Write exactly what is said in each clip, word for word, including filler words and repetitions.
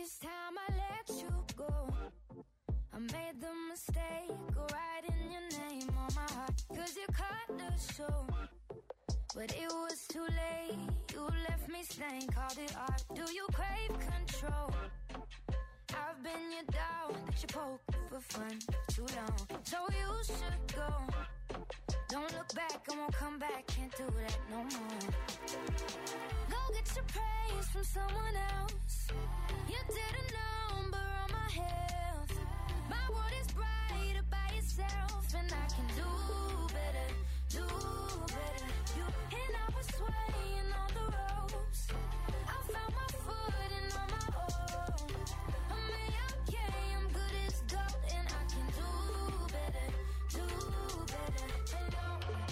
It's time I let you go. I made the mistake of writing your name on my heart, cause you cut the show. But it was too late, you left me stained, called it art. Do you crave control? I've been your dog that you poke for fun too long. So you should go. Don't look back, I won't come back, can't do that no more. Go get your praise from someone else. You did a number on my health. My world is brighter by yourself, and I can do better, do better. You and I was swaying on the ropes. I found my footing on my own. I mean, okay, I'm good as gold, and I can do better, do better. Hello,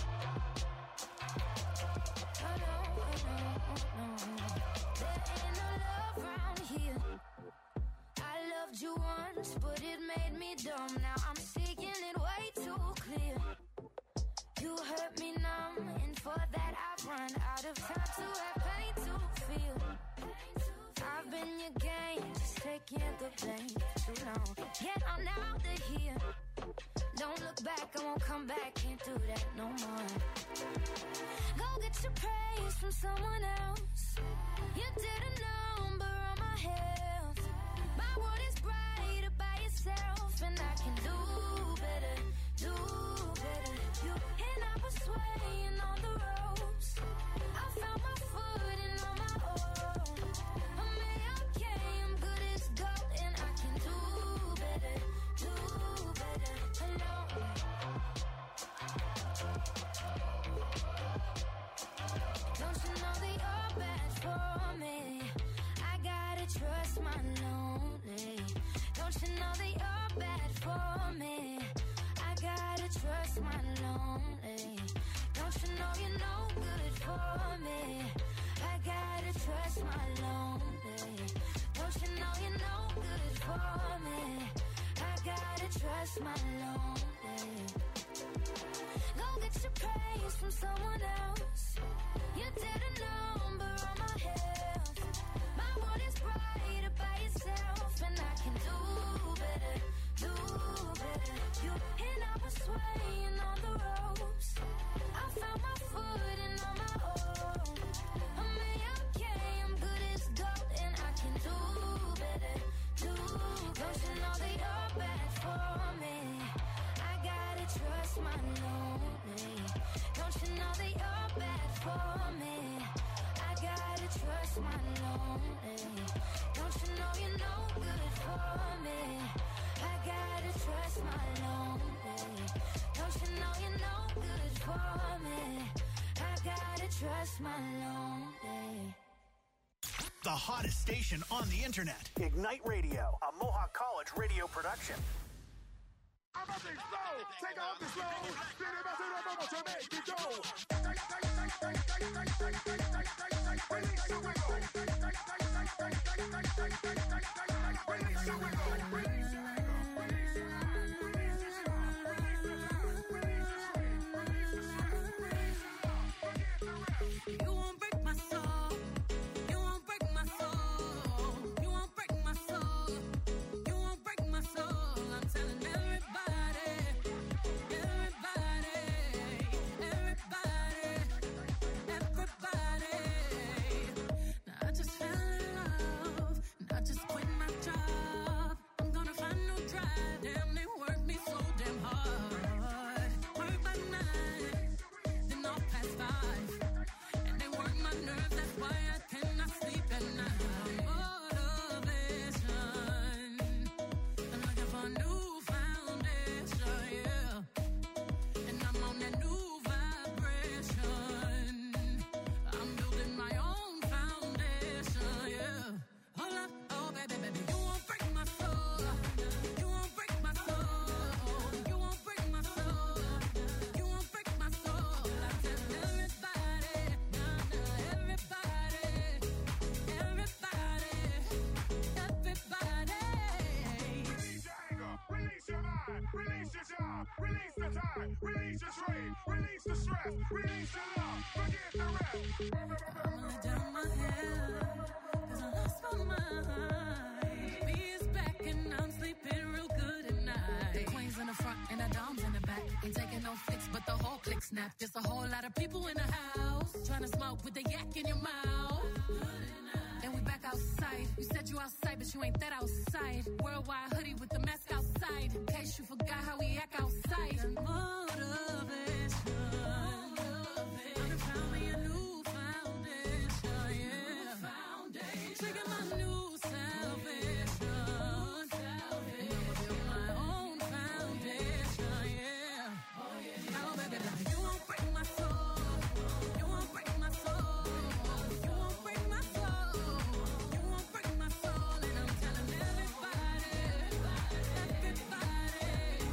hello, hello, hello. There ain't no love around here. I loved you once, but it made me dumb. Now I'm seeking it way too clear. You hurt me numb, and for that I've run out of time to have pain to feel. I've been your game, just taking the blame for too long. Yet I'm out of here. Don't look back, I won't come back, can't do that no more. Go get your praise from someone else. You did a number on my health. My world is brighter by yourself, and I can do better, do better. You and I was swaying on the ropes. I found my footing on my own. I mean, okay, I'm good as gold, and I can do better, do better. Hello. Don't you know that you're bad for me? I gotta trust my lonely. Don't you know that you're bad for me? I gotta trust my lonely. Don't you know you're no good for me? I gotta trust my lonely. Don't you know you're no good for me? I gotta trust my lonely. Go get your praise from someone else. You did a number on my health. My world is brighter by yourself, and I can do better, do better. You and I was swaying on the ropes. I found my footing on my own. I mean, okay, I'm good as gold, and I can do better, do better. Don't you know that you're bad for me? I gotta trust my lonely. Don't you know that you're bad for me? I gotta trust my lonely. Don't you know you're no good for me? I gotta trust my lonely. Don't you know you're no good for me? I gotta trust my lonely. The hottest station on the internet. Ignite Radio, a Mohawk College radio production. I'm up and slow, take off the slow, then it must have over to make it go. Release the wiggle. Release the wiggle. Release the You won't break my soul. You won't break my soul. You won't break my soul. You won't break my soul. I'm telling everybody, everybody, everybody, everybody. Now I just fell in love, and I just quit my job. I'm gonna find no drive. Damn, they work me so damn hard. Work by nine, then off past five. Nerves, that's why I cannot sleep at night. Motivation, I'm looking for a new foundation, yeah. And I'm on that new vibration. I'm building my own foundation, yeah. Hold up, oh baby, baby, you won't break my soul. You won't break my soul. You won't break my soul. You won't break my soul. I tell everybody, nah, nah, everybody, everybody, everybody. Release your anger, release your mind, release your job, release the time, release your trade, release the stress, release your love, forget the rest. I'ma let down my hair, cause I lost my mind. snap. There's a whole lot of people in the house trying to smoke with the yak in your mouth. And we back outside. You said you outside, but you ain't that outside. Worldwide hoodie with the mask outside. In case you forgot how we act outside. And motivation. I found me a new foundation, yeah. Foundation. Trigger my new salvation. And I'ma build my own foundation, yeah. Oh, baby, now you won't break my soul. You won't break my soul. You won't break my soul. You won't break my soul. And I'm telling everybody, everybody,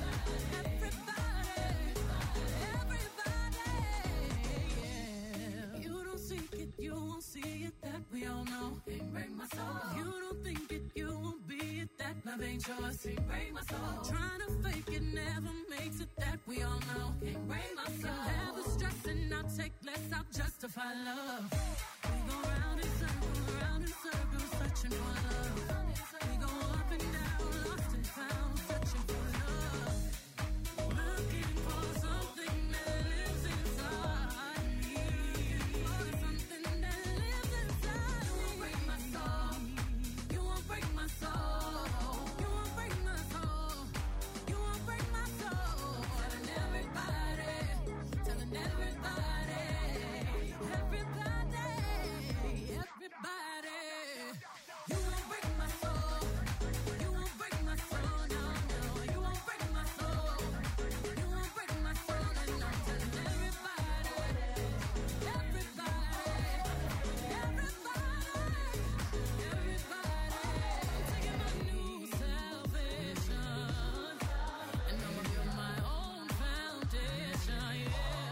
everybody, everybody, yeah. You don't seek it, you won't see it, that we all know. Can't break my soul. If you don't think it, you won't be it, that love ain't yours. Can't break my soul. Trying to fake it never makes it, that we all know. Can't break my soul. Have the stress and I'll take less, I'll justify love. We go round in circles, round in circles, searching for love. We go up and down, lost and found, searching for love. Looking for something that lives inside me. For something that lives inside me. You won't break my soul. You won't break my soul. You won't break my soul. You won't break my soul. Telling everybody, telling everybody, everybody, everybody. You won't break my soul. You won't break my soul. No, no. You won't break my soul. You won't break my soul. And I'm telling everybody, everybody, everybody, everybody. I'm taking my new salvation, and I'ma build my own foundation, yeah.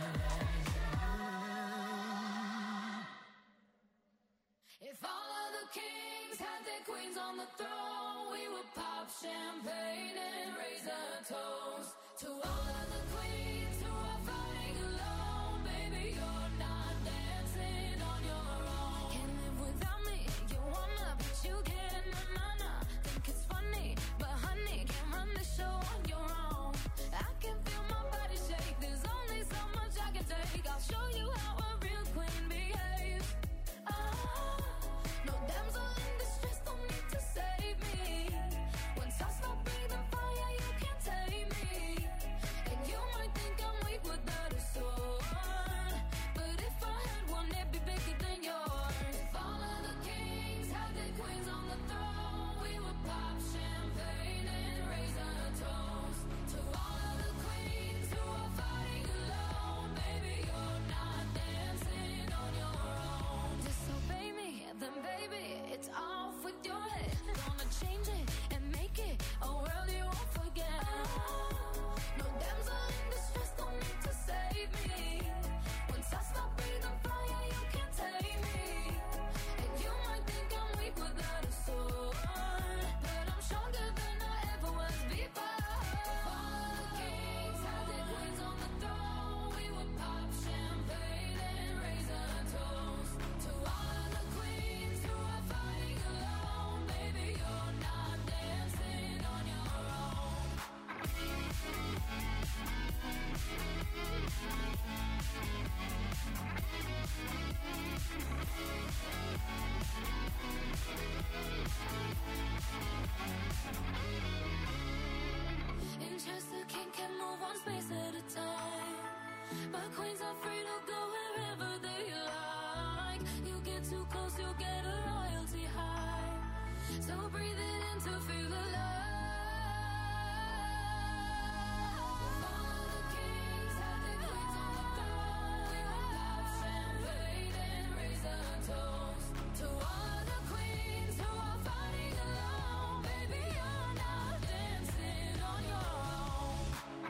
If all of the kings had their queens on the throne, we would pop champagne and raise a toast to all of the queens who are fighting alone. Baby, you're not dancing on your own. Can't live without me. You wanna, but you can't. Na na na. Think it's funny, but honey, can't run the show on your own. I can feel my body shake. There's only so much I can take. I'll show you how a real queen behaves. Ah, no damsel in distress, don't need to save me. Once I stop breathing fire, you can't tame me. And you might think I'm weak without a sword, but if I had one, it'd be bigger than yours. If all of the kings had their queens on the throne, we would pop champagne and raise a toast to all of the queens who are fighting alone. Baby, you're not dancing on your own. Disobey me, then baby, it's off with your head. Gonna change it and make it a world you won't forget. No damsel in distress, don't need to save me. Once I stop breathing fire, you can't tame me. And you might think I'm weak without a sword, but I'm stronger than I ever was before. If all of the kings had their queens on the throne, we would pop champagne and raise a toast to all of the queens who are fighting alone. Baby, you're not dancing on your own. In Chester, king can move one space at a time, but queens are free to go wherever they like. You get too close, you'll get a royalty high. So breathe it in to feel alive. All of the kings had their queens on the throne. We would pop champagne and raise a toast to all of the queens who are fighting alone. Baby, you're not dancing on your own.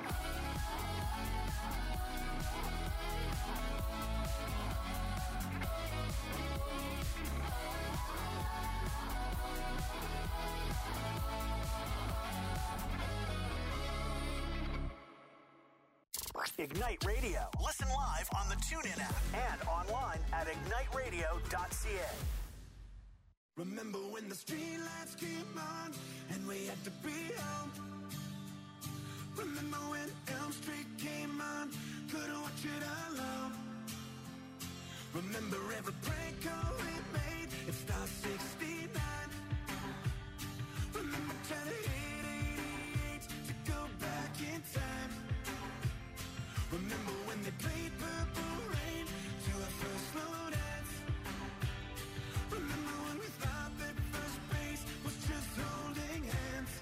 Ignite Radio. Listen live on the TuneIn app and online at ignite radio dot c a. Remember when the streetlights came on and we had to be home? Remember when Elm Street came on? couldn't watch it alone. Remember every prank call we made, it starts sixty-nine. Remember trying to hit eighty-eight to go back in time. Remember when they played Purple Rain to our first slow dance. Remember when we thought that first base was just holding hands.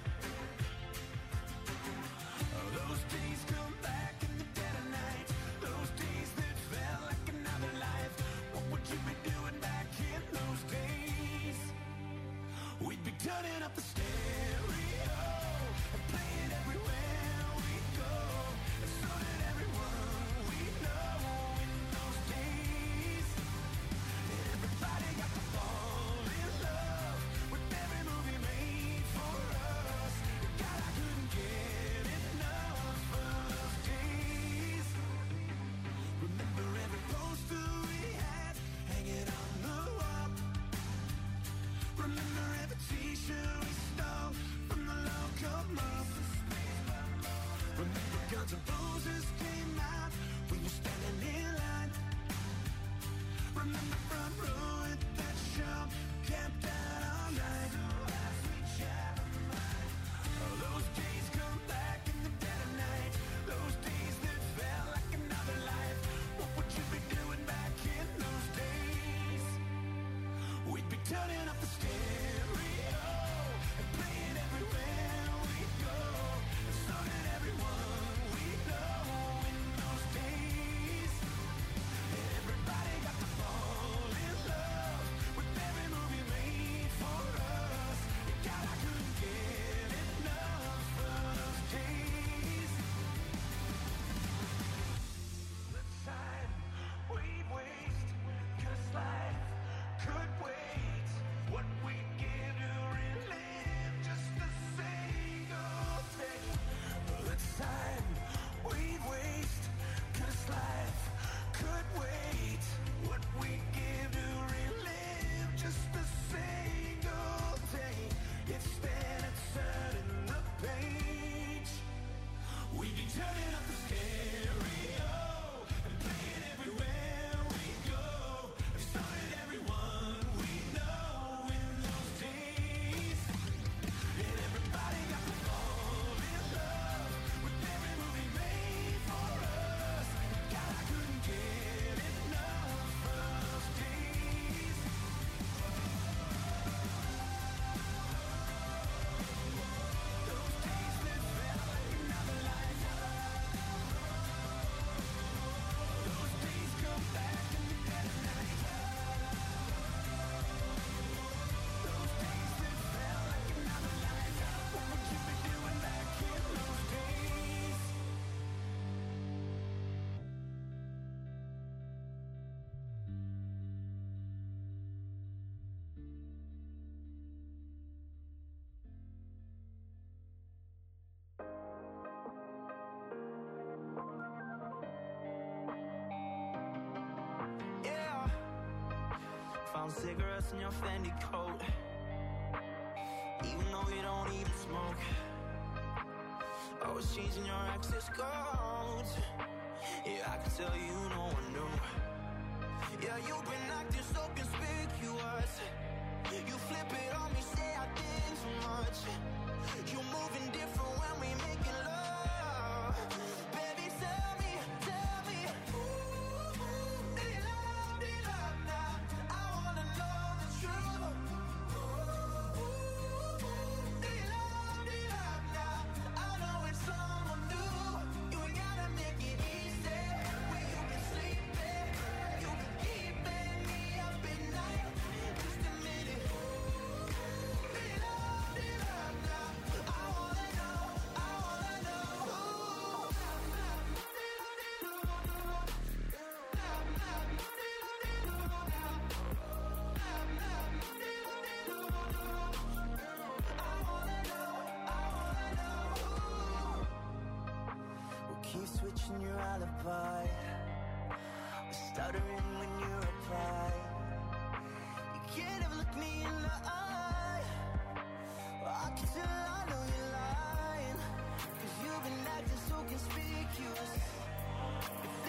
Oh, those days come back in the dead of night. Those days that felt like another life. What would you be doing back in those days? We'd be turning up the stereo and playing everywhere we go. And so did everyone we know in those days. Everybody got to fall in love with every movie made for us. God, I couldn't get enough of those days. Remember every poster we had hanging on the wall. Remember every t-shirt we stole from the local mall. Remember Guns N' Roses came out, we were standing in line. Remember front row at that show, camped out all night. Oh, those days come back in the dead of night. Those days that felt like another life. What would you be doing back in those days? We'd be turning up the stereo and playing everywhere we go. And so did everyone we know in those days. Everybody got to fall in love with every movie made for us. God, I couldn't get enough of those days. Let's sign, we'd waste, 'cause life could wait. What we give to relive just a single day. Let's sign, we'd waste, 'cause life could wait. What we give to relive just a single day. It's then it's turning the page. We'd be turning up the stereo and playing everywhere we go. And so did everyone we know in those days. And everybody got to fall in love with every movie made for us. God, I couldn't get enough of those days. Those days that felt like another life. Those days come back in the dead of night. Those days that felt like another life. What would you be doing back in those days? Yeah, found cigarettes in your Fendi coat, even though you don't even smoke. Always changing your access codes. Yeah, I can tell you no one knew. Yeah, you've been acting so conspicuous. You flip it on me, say I did too much. You moving different when we making love. Baby, tell me, tell me, ooh, do you love, do you love now? I wanna know the truth. Ooh, do you love, do you love now? I know it's someone new. You ain't gotta make it easy. Where you can sleep there, you can keep me up at night. Just a minute. Do you love, do you love now? I wanna know, I wanna know. We'll keep switching your alibi. We're stuttering when you reply. You can't ever look me in the eye. Well, I can tell I know you're lying. 'Cause you've been acting so conspicuous. If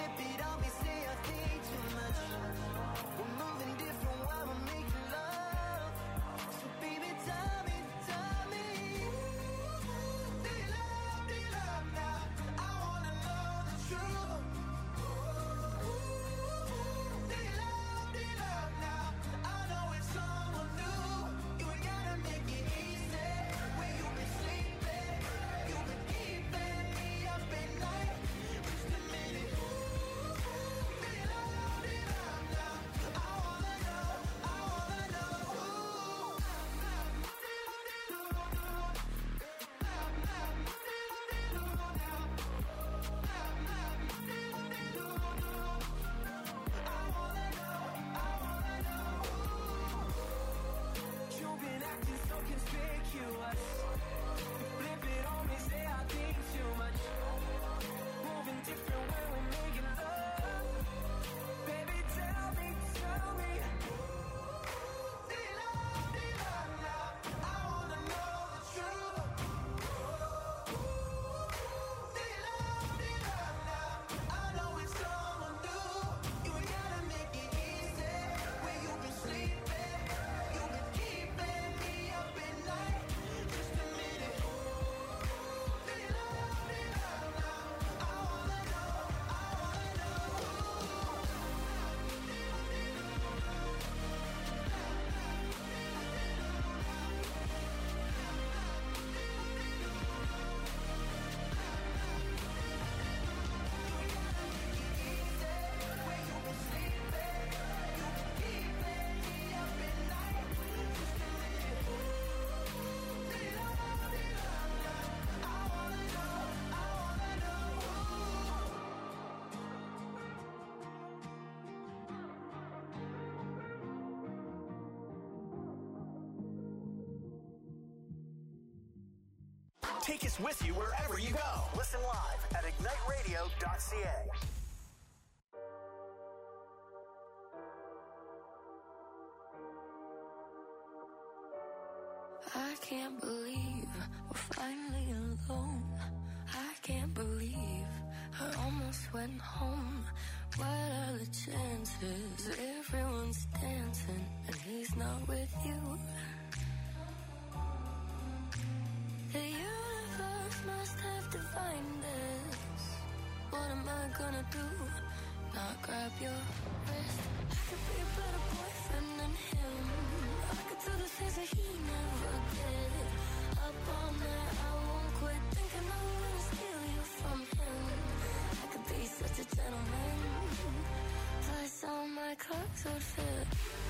Take us with you wherever you go. Listen live at ignite radio dot c a. I can't believe we're finally alone. I can't believe I almost went home. What are the chances? Everyone's dancing and he's not with you. The universe must have defined us. What am I gonna do? Not grab your wrist. I could be a better boyfriend than him. I could do the things that he never did. Up all night, I won't quit thinking I'm gonna steal you from him. I could be such a gentleman. Plus all my clothes would fit.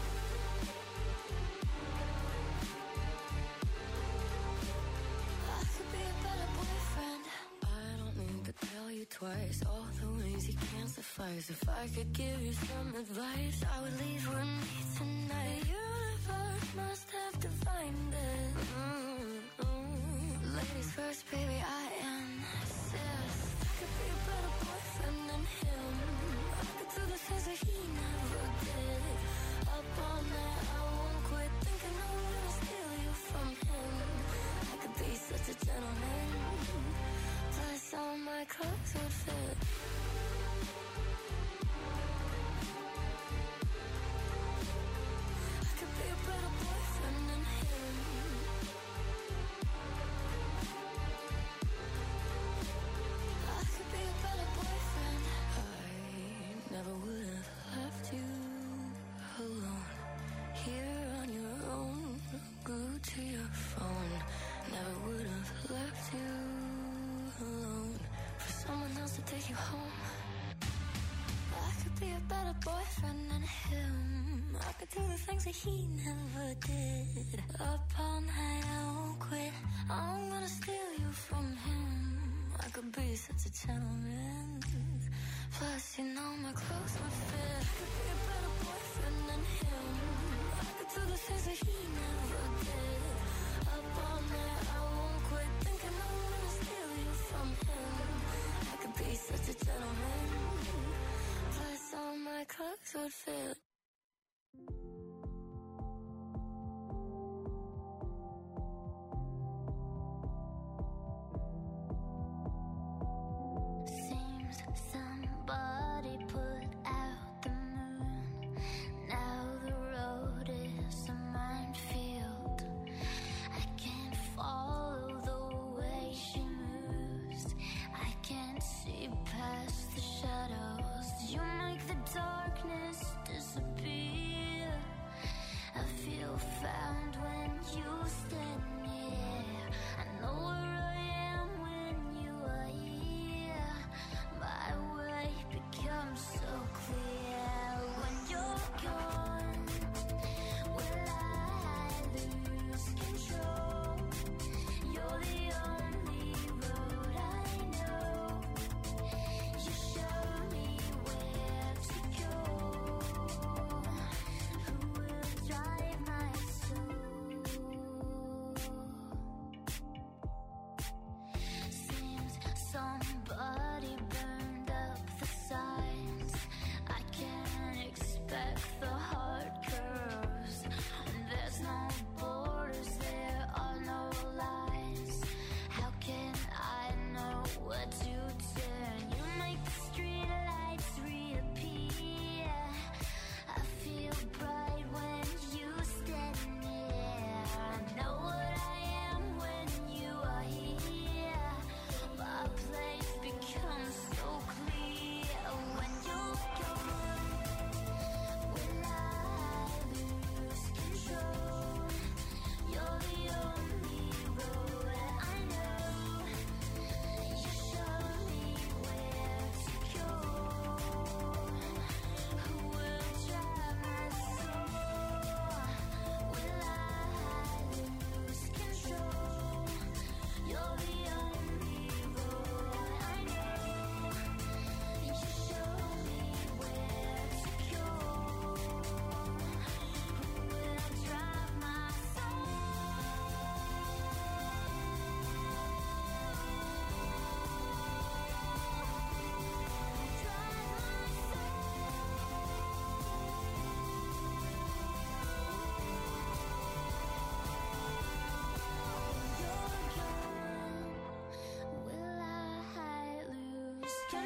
I could be a better boyfriend. I don't need to tell you twice all the ways you can't suffice. If I could give you some advice, I would leave with me tonight. The universe must have defined it. Mm-hmm. Ladies first, baby, I insist. I could be a better boyfriend than him. I could do the things that he never did. Up all night, I won't quit thinking I'm gonna steal you from him. I could be such a gentleman. Plus all my clothes would fit. I could be a better boyfriend than him. I could be a better boyfriend. I never would have left you alone. Here on your own, glued to your phone. Never would have left you alone for someone else to take you home. I could be a better boyfriend than him. I could do the things that he never did. Up all night, I won't quit. I'm gonna steal you from him. I could be such a gentleman. Plus, you know my clothes would fit. I could be a better boyfriend than him. I could do the things that he never did. Up all night, I won't quit thinking I'm gonna steal you from him. I could be such a gentleman. Plus, all my clothes would fit. Seems somebody put out the moon. Now the road is a minefield. I can't follow the way she moves. I can't see past the shadows. You make the darkness disappear.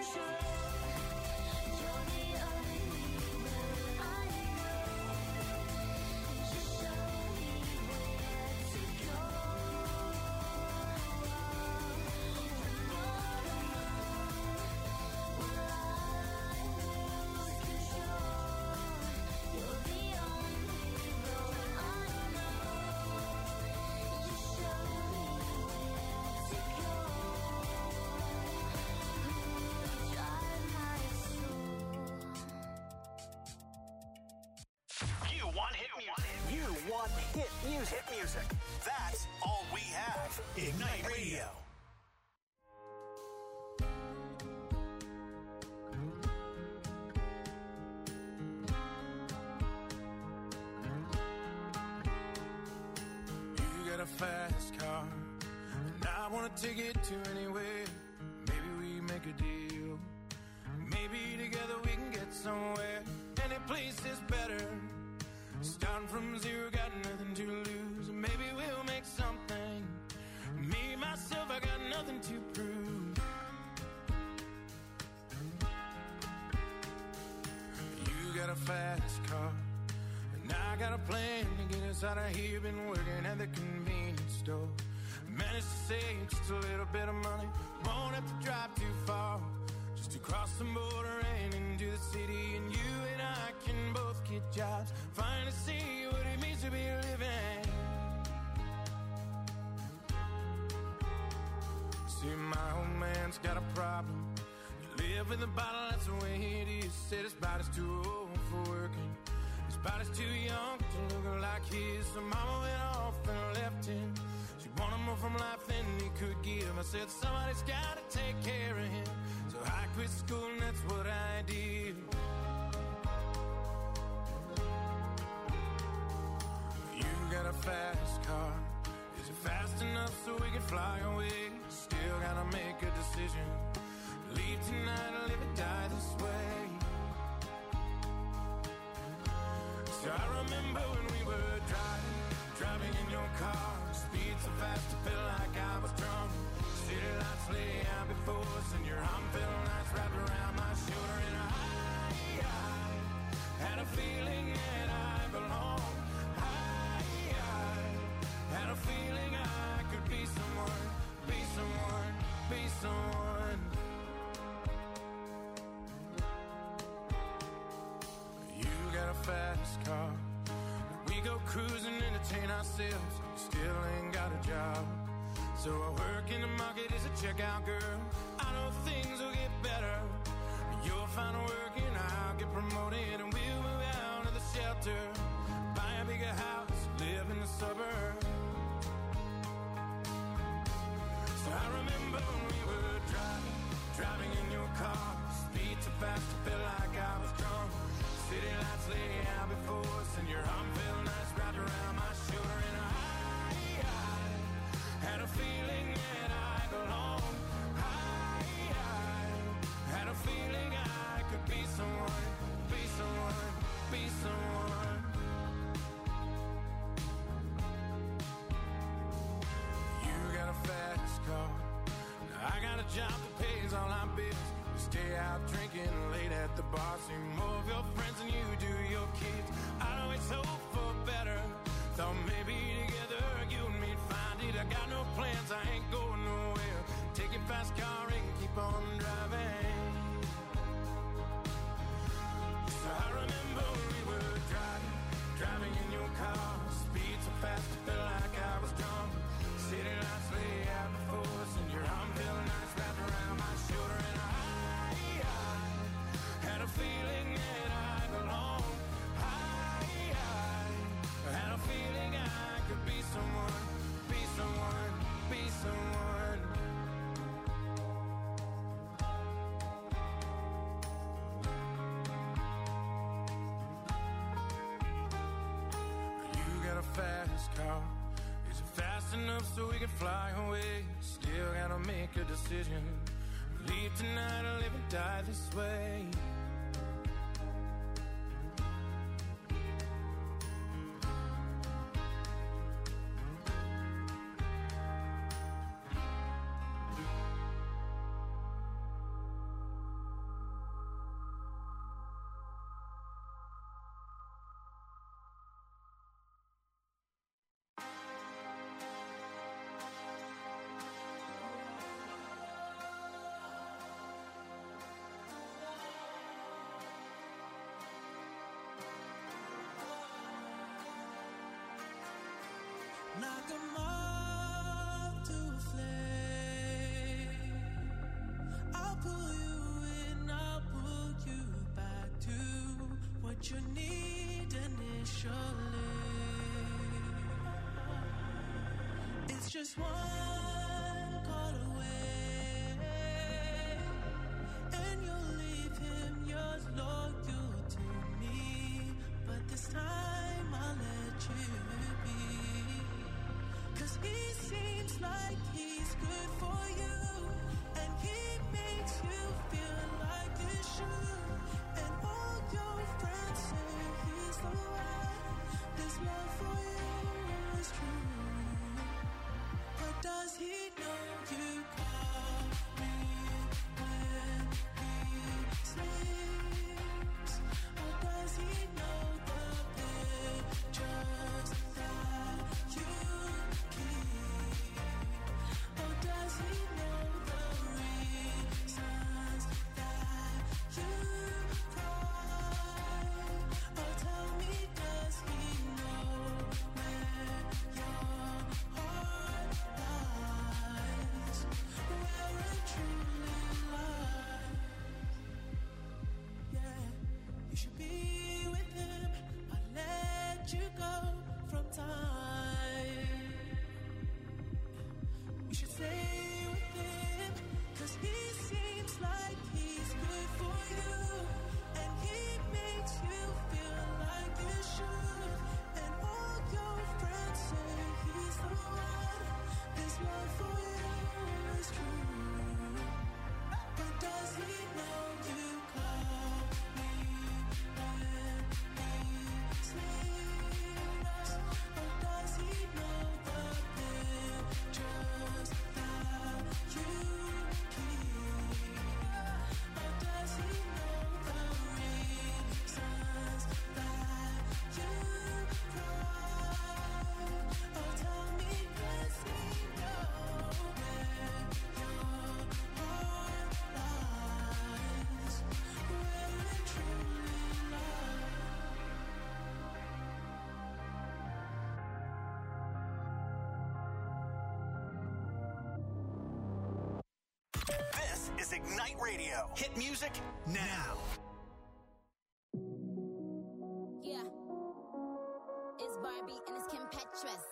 Hit music. Hit music. That's all we have. Ignite Radio. You got a fast car, and I want to take it to anywhere. Maybe we make a deal. Maybe together we can get somewhere. Any place is better. Starting from zero, got nothing to lose. Maybe we'll make something. Me, myself, I got nothing to prove. You got a fast car, and I got a plan to get us out of here. Been working at the convenience store. Managed to save just a little bit of money. Won't have to drive too far. Just to cross the border and into the city. And you and I can both get jobs. Finally see what it means to be living. See, my old man's got a problem. You live with a bottle, that's the way it is. Said his body's too old for working. His body's too young to look like his. So mama went off and left him. She wanted more from life than he could give. I said somebody's gotta take care of him. So I quit school and that's what I did. You got a fast car. Is it fast enough so we can fly away? Still gotta make a decision. Leave tonight or live or die this way. So I remember when we were driving, driving in your car. Speed so fast I felt like I was drunk. City lights lay out before us, and your arm felt nice wrapped around my shoulder. And I, I had a feeling that I belonged. I, I had a feeling I could be someone, be someone, be someone. You got a fast car. We go cruising, entertain ourselves. Still ain't got a job. So I work in the market as a checkout girl. I know things will get better. You'll find work and I'll get promoted. And we'll move out of the shelter. Buy a bigger house, live in the suburbs. So I remember when we were driving, driving in your car. Speed so fast I felt like I was drunk. City lights lay out before us, and your arm felt nice wrapped around my shoulder. And I, I had a feeling that I belonged. I, I had a feeling I could be someone, be someone, be someone. You got a fast car. Now I got a job that pays all our bills. We stay out drinking late at the bar. See more of your friends than you do your kids. I always hope for better. Thought maybe together you and me'd find it. I got no plans, I ain't going nowhere. Take your fast car and keep on driving. So I remember when we were driving, driving in your car. Speed so fast I felt like I was drunk. City lights lay out before us, and your arm felt nice wrapped around my shoulder. And I, I had a feeling that I belonged. I, I had a feeling I could be someone, be someone, be someone. You got a fast car. Is it fast enough so we can fly away? Still gotta make a decision. Leave tonight or live or die this way. like a moth to a flame. I'll pull you in, I'll pull you back to what you need initially. It's just one call away, and you'll leave him yours loyal to me. But this time I'll let you be, 'cause he seems like he's good for you, and he makes you feel like you should. And all your friends say he's the one. This love for you is true. But does he know you call me when he sleeps? Or does he know the pictures that you keep? Or does he know the reasons that you cry? Or tell me, does he know where your heart lies? Where it truly lies? Yeah, you should be with him. I'll let you go from time. You should stay with him, 'cause he seems like he's good for you, and he makes you feel like you should. And all your friends say he's the one. This love for you is true. But does he know you call me when he sleeps? Or does he know the pictures that you keep? Or does he know the reasons that you cry? Or tell me, does he know where your heart lies? Where it truly lies? This is Ignite Radio. Hit music now. Yeah. It's Barbie and it's Kim Petras.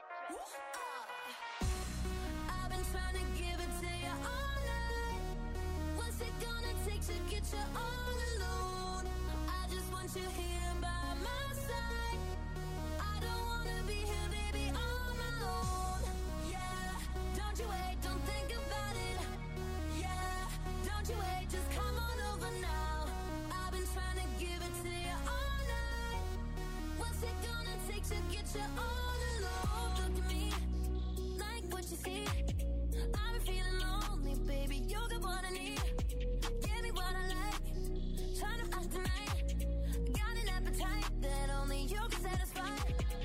I've been trying to give it to you all night. What's it gonna take to get you all alone? I just want you here by my side. I don't wanna be here, baby, on my own. Yeah, don't you wait, don't think about it. Yeah, don't you wait, just come on over now. I've been trying to give it to you all night. What's it gonna take to get you all alone? Look at me, like what you see. I've been feeling lonely, baby, you got what I need. Give me what I like, trying to find tonight. Got an appetite that only you can satisfy.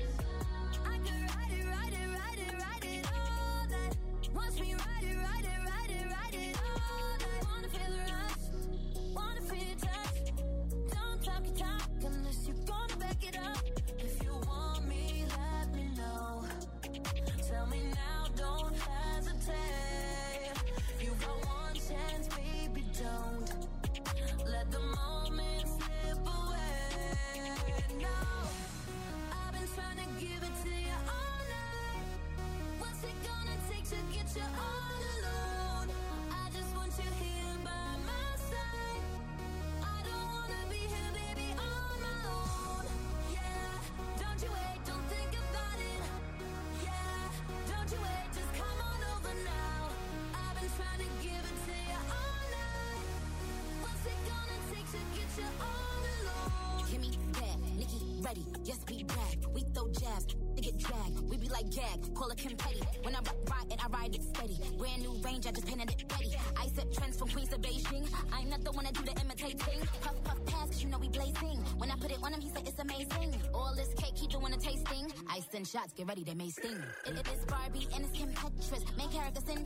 I could ride it, ride it, ride it, ride it all night. Watch me ride it, ride it, ride it, ride it all night. Wanna feel the rush, wanna feel your touch. Don't talk your talk unless you're gonna back it up. If you want me, let me know. Tell me now, don't hesitate. You got one chance, baby, don't let the moment slip away. No, I've been trying to give it to you all night. What's it gonna take to get you all alone? I just want you here by my side. I don't wanna be here, baby, on my own. Yeah, don't you wait, don't think about it. Yeah, don't you wait, just come on over now. I've been trying to give it to you all night. What's it gonna take to get you all alone? Kimmy, bad, Nikki, ready, yes, we brag. We throw jabs, they get dragged. We be like gag, call it Kim Petty. When I ride it, I ride it steady. Brand new range, I just painted it ready. I set trends from Queens to Beijing. I'm not the one that do the imitating. Puff, puff, pass, 'cause you know we blazing. When I put it on him, he said it's amazing. All this cake, he doing a tasting. Ice and shots, get ready, they may sting. It, it is Barbie and it's Kim Petras. Main character syndrome.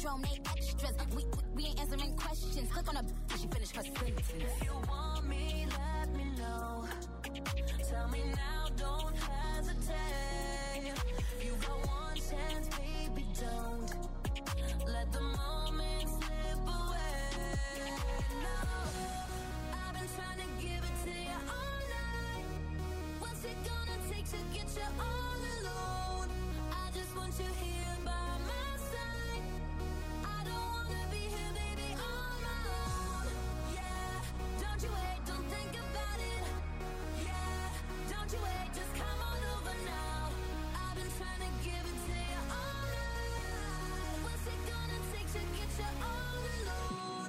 syndrome, they extras. We, we, we ain't answering questions. Click on a till she finish her sentence. If you want me, let me know. Tell me now, don't hesitate. You got one chance, baby, don't let the moment slip away. No, I've been trying to give it to you all night. What's it gonna take to get you all alone? I just want you here by my side. I don't wanna be here, baby, on my own. Yeah, don't you wait, don't think about it. Yeah, don't you wait, just come on over now. I've been trying to give it to you all night. What's it gonna take to get you all alone?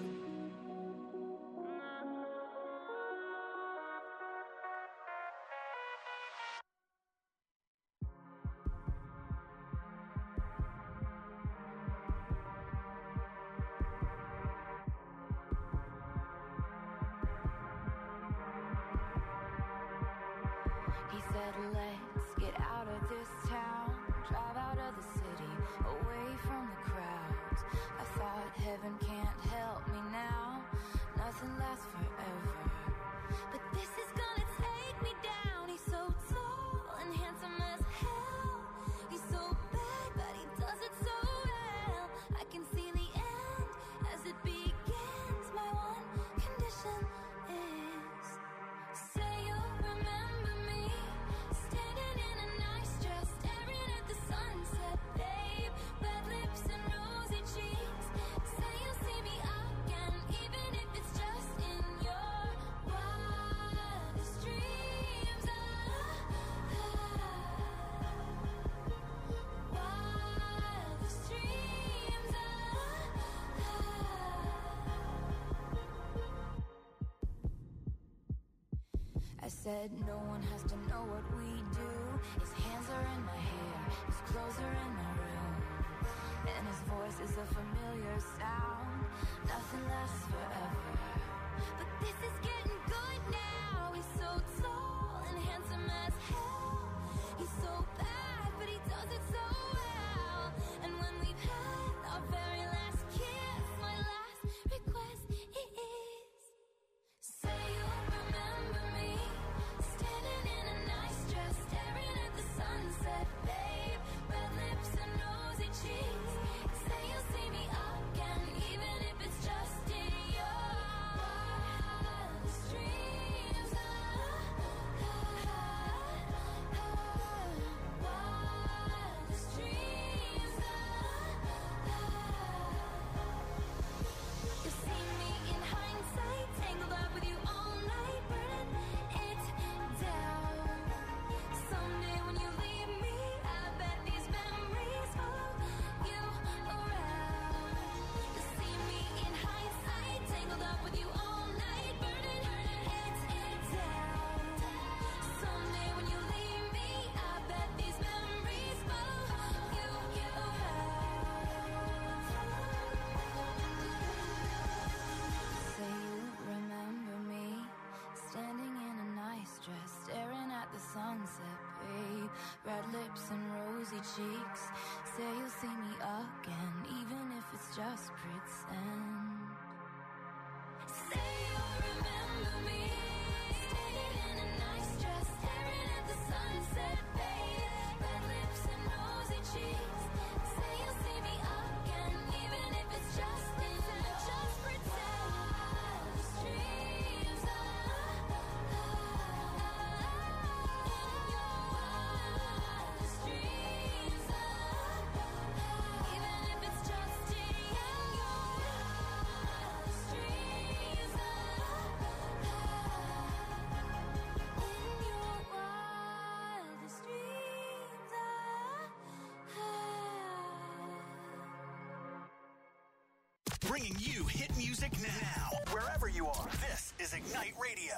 He said, let's get out of this town, drive out of the city, away from the crowds. I thought heaven can't help me now, nothing lasts forever. But this is gonna take me down. He's so tall and handsome as hell. He's so bad, but he does it so well. I can see the end as it begins. My one condition is, say you'll remember me, standing in a nice dress, staring at the sunset, babe. Red lips and rosy cheeks. Say you'll see me again, even if it's just in your wildest dreams. Ah, wildest dreams. I said no one has to know what we do. His hands are in my hair, his clothes are in my room, and his voice is a familiar sound. Nothing lasts forever, but this is getting good now. He's so tall and handsome as hell. He's so bad, but he does it so well. And when we've had our very last kiss, my last request is, say you'll remember me, standing in a nice dress, staring at the sunset, babe. Red lips and rosy cheeks. Say you'll see me again, even if it's just in your wildest dreams. Ah, ah, ah, wildest dreams. Ah, you see me in hindsight, tangled up with you all night, burning it down. Someday when you leave me, I bet these memories follow you around. You see me in hindsight, tangled up with you all night, burning it down. Someday when you leave me, I bet these memories follow you around. Say you remember me, standing in a nice dress, staring at the sunset, babe. Red lips and rosy cheeks. Say you'll see me again, even if it's just pretend. Say you'll remember me, standing in a nice dress, staring at the sunset, babe. Red lips and rosy cheeks. Say you'll see me again, even if it's just in just pretend. Wildest dreams. Ah, ah, in your wildest dreams. Ah, even if it's just in your wildest dreams. Ah, in your wildest dreams. Ah, Bringing you hit music now, wherever you are. This is Ignite Radio.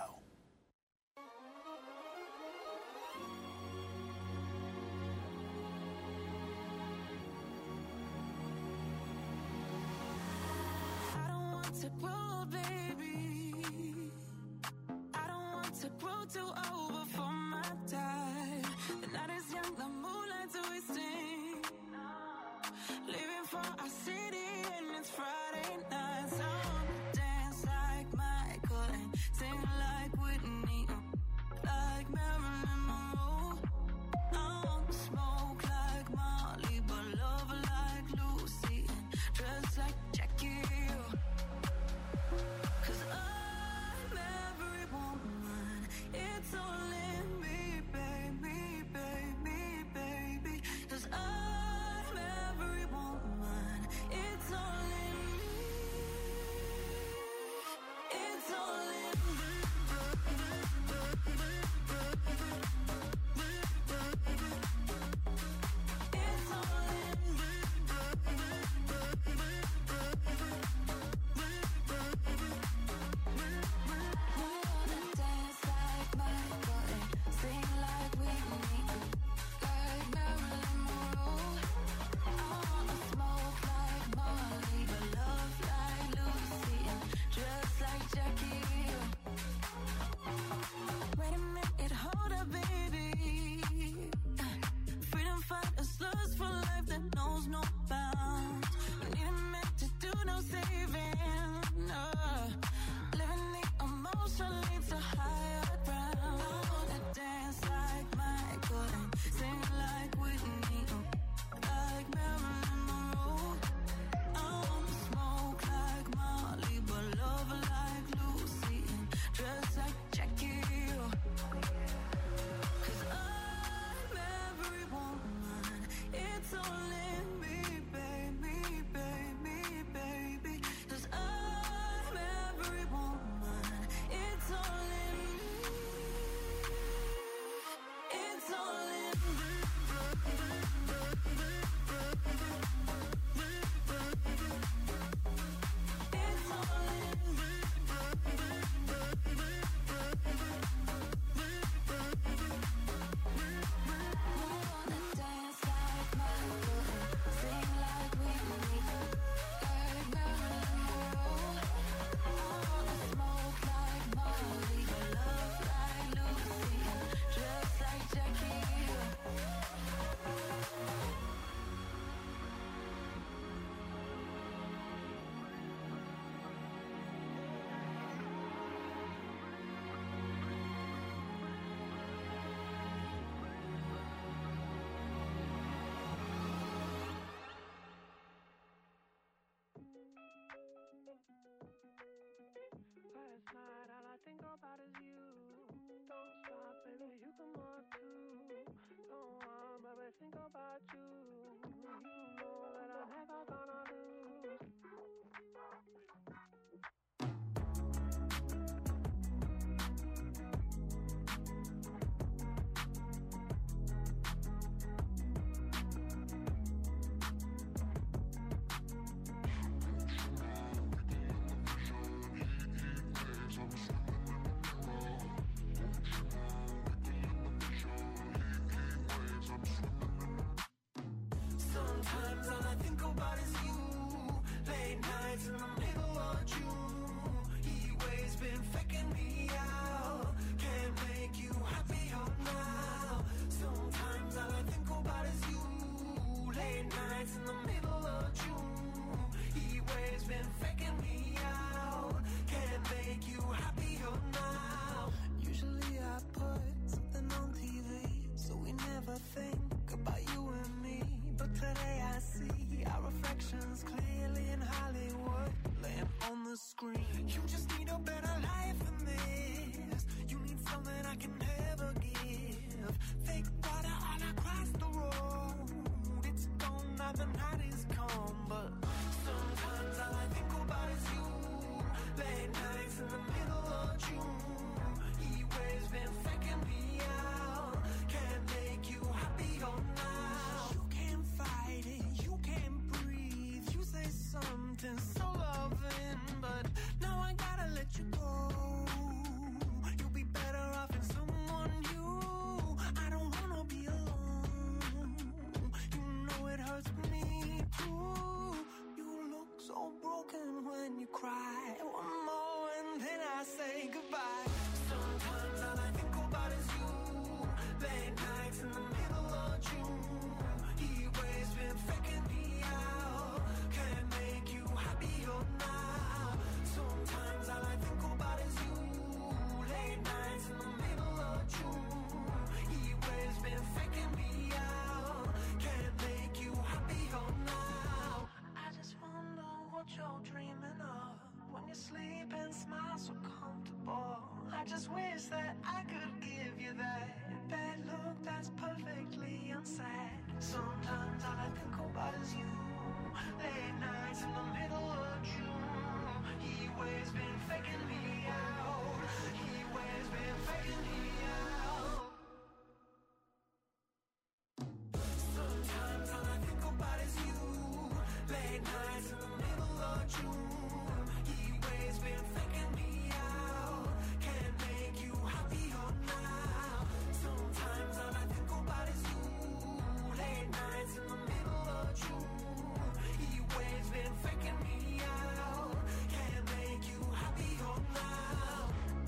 I don't want to grow, baby. I don't want to grow too old before my time. The night is young, the moonlight's wasting. Leaving for our city it's Friday nights. I wanna dance like Michael and sing like Whitney, like Marilyn Monroe. I wanna smoke like Molly, but love like Lucy and dress like Jackie. Cause I'm every woman, it's all in me, baby, baby, baby. Cause I'm every woman, it's all in me. It's all in me. It's all in me. Wanna dance like Michael and sing like Whitney, like Marilyn Monroe. I wanna smoke like Molly, but love like Lucy and dress like Jackie. Wait a minute, hold up, baby. Freedom fighters lust for life that knows no bounds. Need a man to do no saving. Uh, living the emotion leads to higher ground. I wanna dance like Michael and sing like Whitney, like Marilyn Monroe. I wanna smoke like Molly, but love like Lucy and dress like Jackie. Cause I'm every woman, it's all in me, baby, baby, baby. Cause I'm every woman, it's all in me. It's all in me. It's all in me. Wanna dance like Michael and sing like Whitney, like Marilyn Monroe. I wanna smoke like Molly, but love like Lucy and dress like Jackie. Last night, all I think about is you. Don't stop, baby, you come on too. Don't want, baby, think about you. You know that I'm never gonna lose. Sometimes all I think about is you. Late nights in the middle of June. Heat waves been faking me out. Can't make you happier now. Sometimes all I think about is you. Late nights in the middle of June. Heat waves been faking me out. Can't make you happier now. Usually I put something on T V, so we never think about you and me. But today I see our reflections clearly in Hollywood, laying on the screen. You just need a better life than this. You need something I can never give. Fake water all across the road. It's gone now, the night is come. But sometimes all I think about is you. Late nights in the middle of June. Heat waves been faking me out. Can't make you happier now. You can't fight it, you can't breathe. You say something so loving, but now I gotta let you go. You'll be better off in someone new. I don't wanna be alone. You know it hurts me too. You look so broken when you cry. One more and then I say goodbye. Sometimes all I think about is you. Late nights in the middle of June. Heat waves been faking me out. Can't make you happy. wish that I could give you that bad look that's perfectly unsaid. Sometimes all I think about is you. Late nights in the middle of June. He always been faking me out. He always been faking me out. Sometimes all I think about is you. Late nights in the middle of June. He always been faking me out. Can't make you happier now. Sometimes all I think about is you. Late nights in the middle of June. He always been faking me out. Can't make you happier now.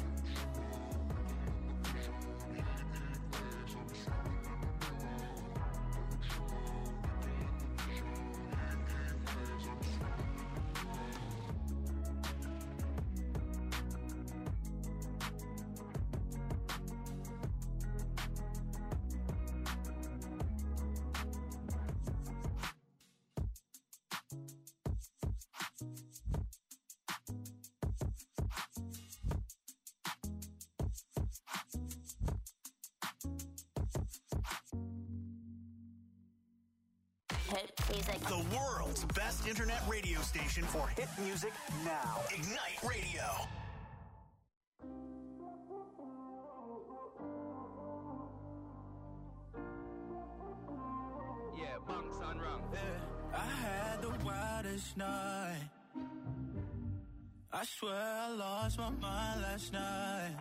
The world's best internet radio station for hit music now. Ignite Radio. Yeah, bunks on wrong. Yeah, I had the wildest night. I swear I lost my mind last night.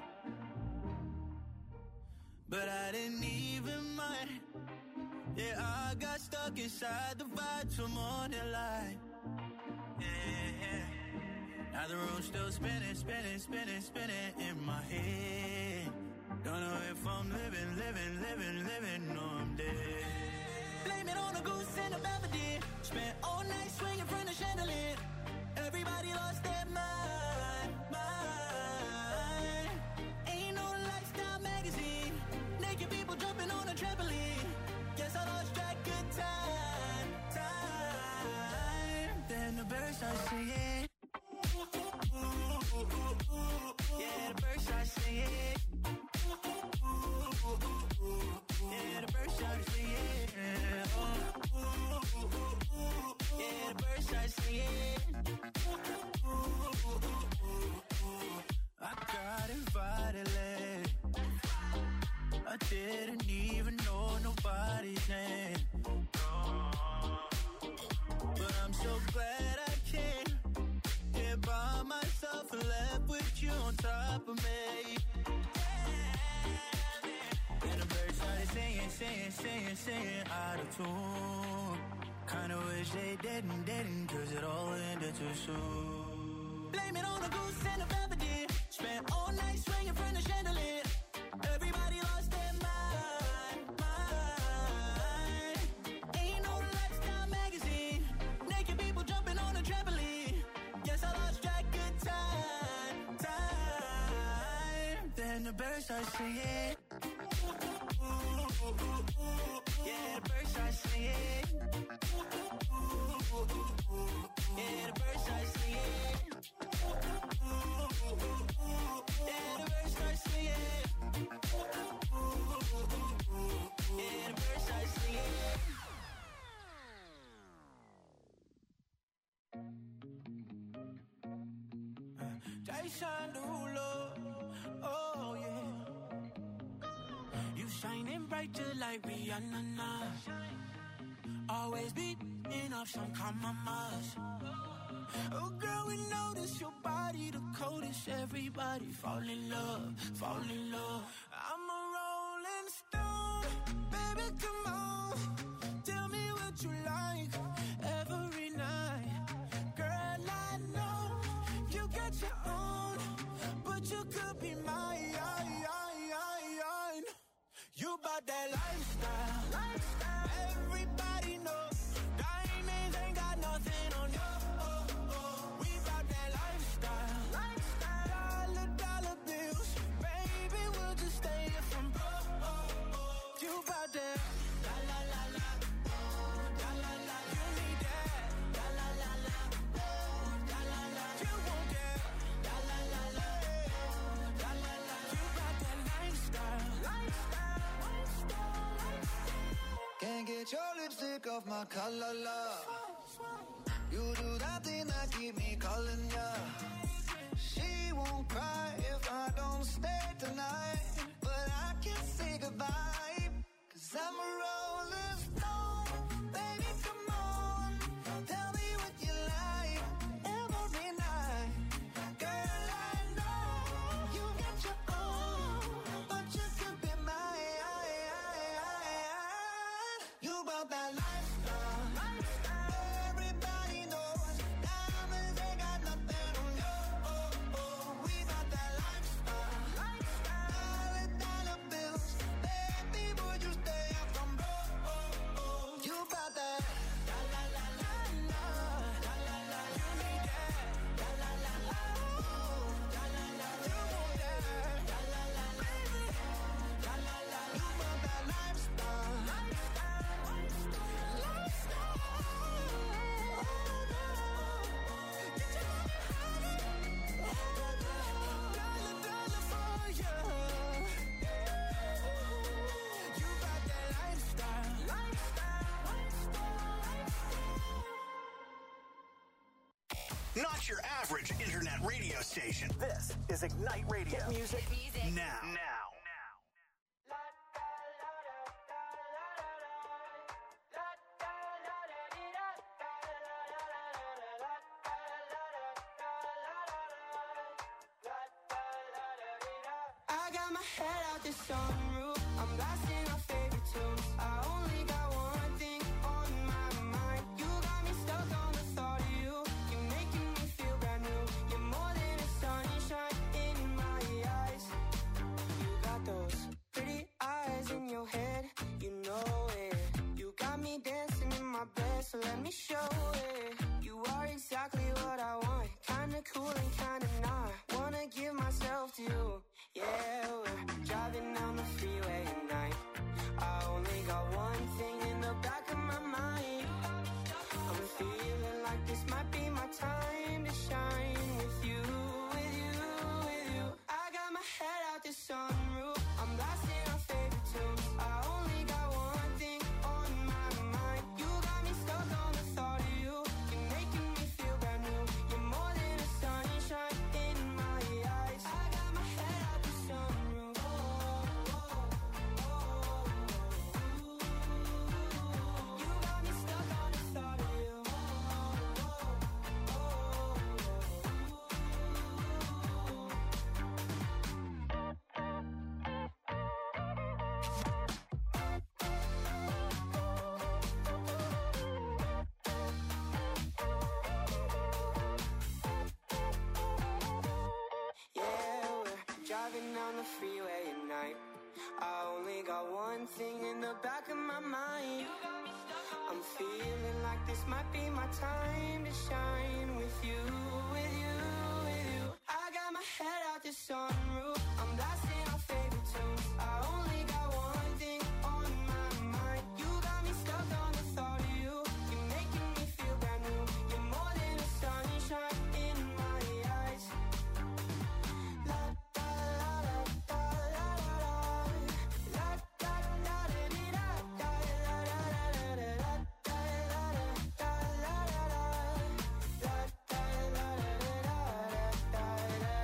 But I didn't even mind. Yeah, I got stuck inside the vibe till morning light. Yeah, yeah. Now the room's still spinning, spinning, spinning, spinning in my head. Don't know if I'm living, living, living, living, or I'm dead. Blame it on a goose and a Belvedere. Spent all night swinging from the chandelier. Everybody lost their mind, mind. Ain't no lifestyle magazine. Naked people jumping on a trampoline. Guess I lost track of time, time. Then the birds start singing. Yeah, the birds start singing. Yeah, the birds start singing. Yeah, the birds start singing. I got invited late. I didn't even know nobody's name. But I'm so glad I came. Here by myself and left with you on top of me. And the birds started singing, singing, singing, singing out of tune. Kinda wish they didn't, didn't, cause it all ended too soon. Blame it on a goose and a Belvedere. Spent all night swinging from the chandelier. Everybody lost their mind, mind. Ain't no lifestyle magazine. Naked people jumping on a trampoline. Guess I lost track of time, time. Then the birds start singing. Yeah, the birds start singing. Yeah, the birds start singing. Yeah, the birds start singing. Yeah, the birds start singing. Jason Derulo, oh yeah. You shining bright just like Rihanna now. Always beating up some compromise. Oh girl, we notice your body the coldest. Everybody fall in love, fall in love. I'm a rolling stone, baby, come on. Tell me what you like every night. Girl, I know you got your own, but you could be mine. You bout that lifestyle, lifestyle. Everybody knows diamonds ain't got nothing on you. Oh, oh. We bout that lifestyle, lifestyle. Dollar, dollar bills, baby, we'll just stay here from broke. Oh, oh. sick of my color love. You do that thing that keep me calling ya. She won't cry if I don't stay tonight, but I can't say goodbye, 'cause I'm a rolling stone. Baby, come on, tell me what you like every night. Girl, I know you got your own, but you could be mine. You brought that lifestyle. Everybody knows diamonds ain't got nothing on you. Oh, oh, we got that lifestyle. Dollar, dollar bills. Baby, would you stay up from broke? Oh, oh, you brought that. La la la la la. La la la. You need that. La la la la. La la la. You want that. La la la la. La la la. You brought that lifestyle. Not your average internet radio station. This is Ignite Radio. Hit music, now. Now. I got my head out the sunroof. I'm blasting our favorite tunes. I only got one thing on my mind. You got me stuck on the thought of you. You're making me feel brand new. You're more than a sunshine in my eyes. You got those pretty eyes in your head. You know it. You got me dancing in my bed, so let me show it. You are exactly what I want. Kinda cool and kinda not. Wanna give myself to you. Yeah, we're driving down the freeway at night. I only got one thing in the back of my mind. I'm feeling like this might be my time to shine with you, with you, with you. I got my head out the sunroof. I'm blasting our favorite tunes. I only got one thing on my mind. You got me stuck on the thought of you. You're making me feel brand new. You're more than a sunshine in my eyes. I got my head out the sunroof. Oh, oh, oh, oh. You got me stuck on the thought of you. Oh, oh, oh, yeah, we're driving down the freeway at night. I only got one thing in the back of my mind. I'm feeling like this might be my time to shine with you, with you, with you. I got my head out the sunroof. I'm blasting our favorite tunes. I only got one thing on my mind. You got me stuck on the thought of you. You're making me feel brand new. You're more than a sunshine in my eyes. La da la da la la la. La da la da dee da da la la la la la da la da la la la. La da la da da da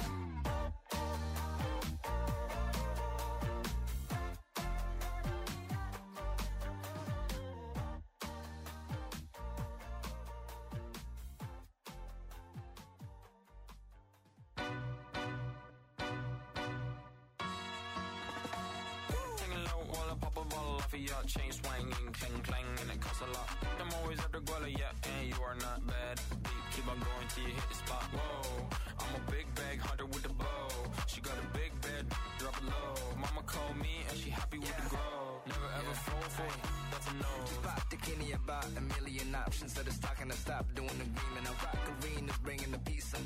Hanging low while I pop a bottle off of your chain swinging, clang clang, and it costs a lot. I'm always at the guala, yeah, and you are not bad. Beat, keep on going till you hit the spot. Whoa, I'm a big bag hunter with the bow. She got a big bed, drop it low. Mama called me and she happy with the grow. Never ever fall for it, that's a no. Just pop the Kenny about a million options. So the stock and I stop doing the green and I rock arenas, bringing the peace. Somebody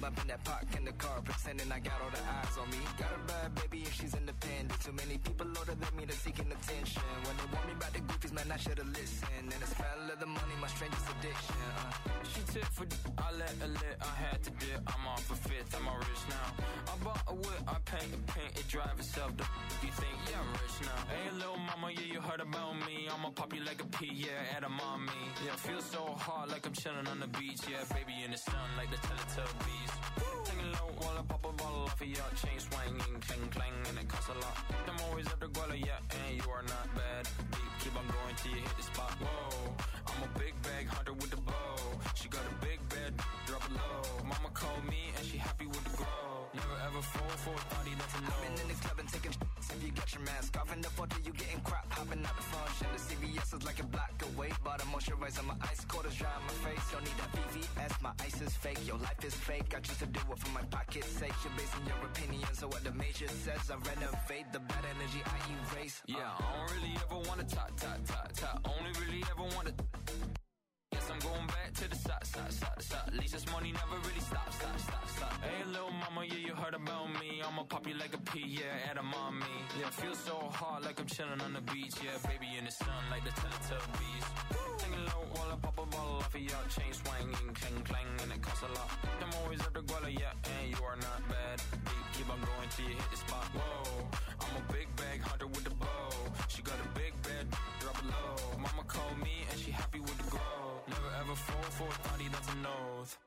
up in that park in the car, pretending I got all the eyes on me. Got a bad baby and she's independent. Too many people older than me, they're seeking attention. When they want me about the goofies, man, I should've listened. And the smell of the money, my strangest addiction. Uh. She tip for d- I let her lit, I had to dip. I'm off a fifth, I'm all rich now. I bought a whip, I paint a paint, it drive itself. The f- you think, yeah, I'm rich now. Hey, little mama, yeah, you heard about me. I'ma pop you like a pea, yeah, add a mommy. Yeah, feel so hot like I'm chilling on the beach. Yeah, baby in the sun like the Teletubbies. Singing low while I pop a bottle off of your chain swinging, clang clang, and it costs a lot. I'm always at the guala, yeah, and you are not bad. Deep, keep on going till you hit the spot. Whoa, I'm a big bag hunter with the bow. She got a big bed, drop it low. Mama called me and she happy with the grow. Never ever fall for a thotty, that's a no. I've been in the club and taking sh**s. If you got your mask off in the photo, you getting crap. Hopping out the function. The C V S is like a block away. But I'm moisturizing my ice, cold is dry on my face. Don't need that V V S, my ice is fake. Your life is fake, I choose to do it for my pocket's sake. You're basing your opinions on what the major says. I renovate the bad energy I erase. uh. Yeah, I don't really ever wanna talk, talk, talk, talk. Only really ever wanna. Guess I'm going back to the side, side, side, side. At least this money never really stops, stop, stop, stop. Hey, little mama, yeah, you heard about me. I'ma pop you like a pea, yeah, add a mommy. Yeah, feel so hot like I'm chilling on the beach. Yeah, baby in the sun like the Teletubbies. Singing low while I pop a bottle off of your chain swinging, clang clang, and it costs a lot. I'm always at the guala, yeah, and you are not bad. Deep, keep on going till you hit the spot. Whoa, I'm a big bag hunter with the bow. She got a big bed, drop it low. Mama called me and she happy with the grow. Never ever fall for a thotty, that's an oath.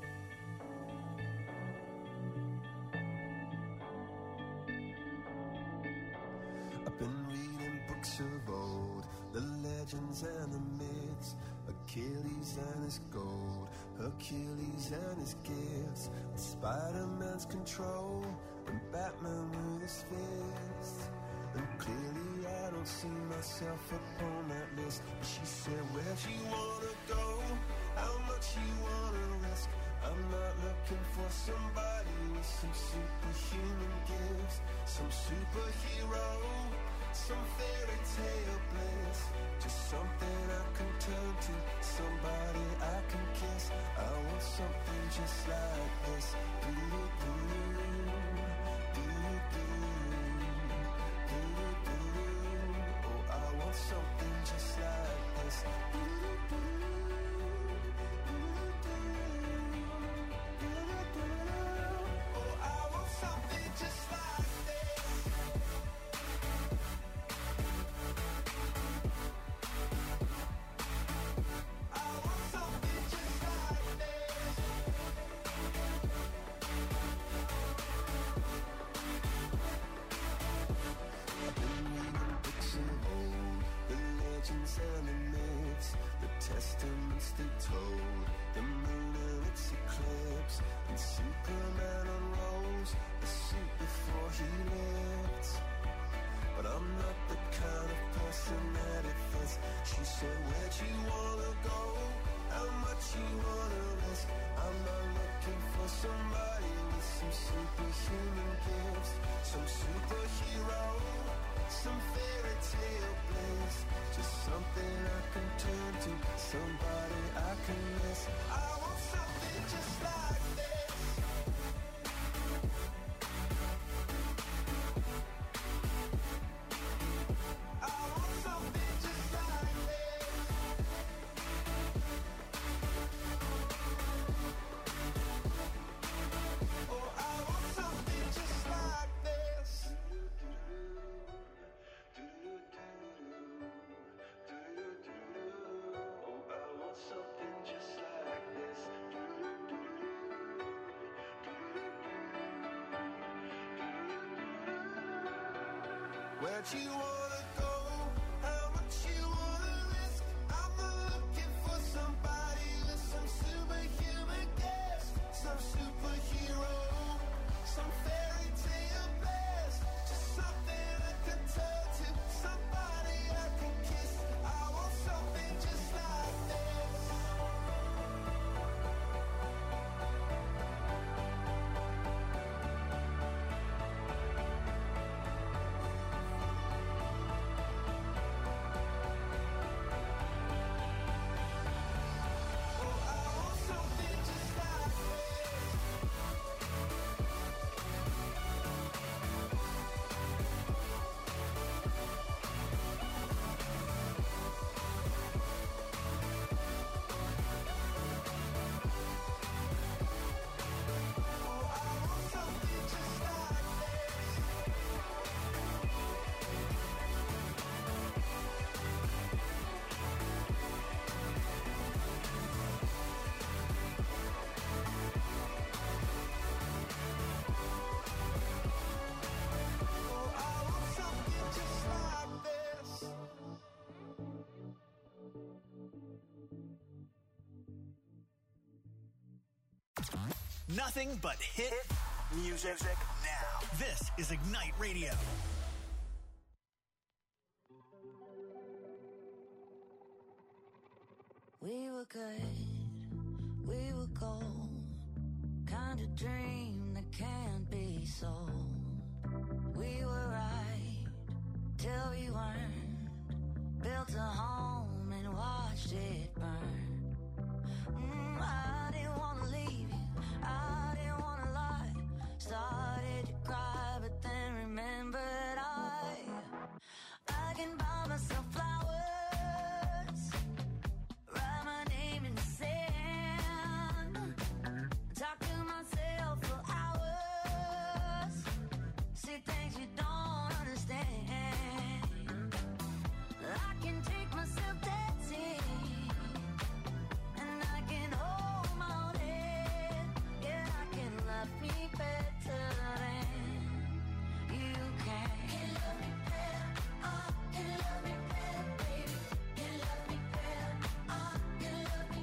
I've been reading books of old, the legends and the myths, Achilles and his gold, Hercules and his gifts, Spider-Man's control, and Batman with his fists. And clearly I don't see myself upon that list. But she said, where'd you wanna go? How much you wanna risk? I'm not looking for somebody with some superhuman gifts, some superhero, some fairy tale bliss. Just something I can turn to, somebody I can kiss. I want something just like this. Do-do-do, do-do-do. Oh, I want something just like this. Oh, I want something just like this. I want something just like this. I've been reading books of old, the legends and the myths, the testaments they told, the moon and its eclipse, and Superman unrolls the suit before he lived. But I'm not the kind of person that it fits. She said, where'd you wanna go? How much you wanna risk? I'm not looking for somebody with some superhuman gifts, some superhero, some fairy tale bliss. Just something I can turn to, somebody I can miss. I want something just like this. I want something just like this. Oh, I want something just like this. Oh, I want something just like this. Where'd you wanna go? How much you wanna risk? I'm not looking for somebody with some superhuman gifts, some superhero, some fairy tale bliss. Just something I can turn to, somebody I can kiss. I want something just like this. Nothing but hit music now. This is Ignite Radio. We were good, we were gold, kind of dream that can't be sold. We were right till we weren't, built a home and watched it burn. Mm.